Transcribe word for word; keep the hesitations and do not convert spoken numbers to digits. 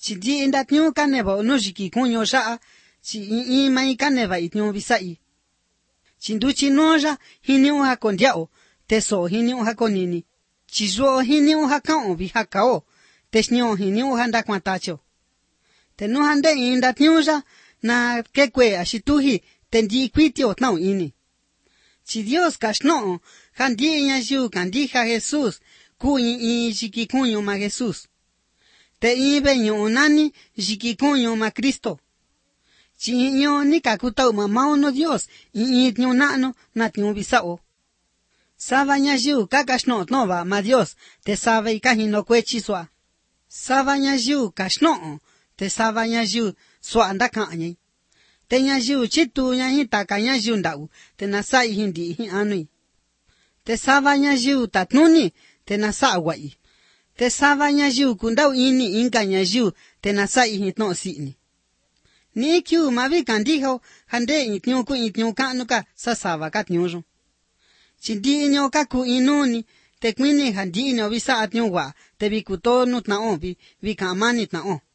Chỉ đi đặt nhau cái này bảo nó chỉ kỳ con nhau sao? Chỉ in mấy cái này vậy nhau vì sao? Chỉ đôi chỉ nói ra hình nhau ha con điệu, thế số hình nhau ha con nini. Chỉ do hình nhau ha cao vì ha cao, thế nhau hình nhau ha đặt quan ta cho. Thế nó han để in đặt nhau ra na cái quê à chỉ tu hi, thế đi quy tiêu nào ini. Chỉ Dios cachno, han đi nhà Dieu, han đi ha Jesus, cu in in chỉ kỳ con nhau mà Jesus. Te ibe nyo nani jiki konyo ma Cristo. Chi nyo ni kakutau ma mao no Dios, i nyo nano na nyo bisao. Sava nya jiu kakashno nova ma Dios, te sava ikahino kwe chiswa. Sava nya jiu kashno, te sava nya jiu swa andaka anyi. Te nya jiu chitu nya hita ka nya jiu ndau, te nasai hindi hi anui. Te sava nya jiu tatnuni, te nasa wai. Te sava nya jiu kundau ini inka nya jiu te nasa ihi no sini. Ni kiu mavi kandiho hande itnyo ku itnyo kanu ka sa sava ka tnyojo. Chindi inyo ka ku inuni te kwini handi inyo visa atnyo wa te vikuto nut na on vi vi kamani na on.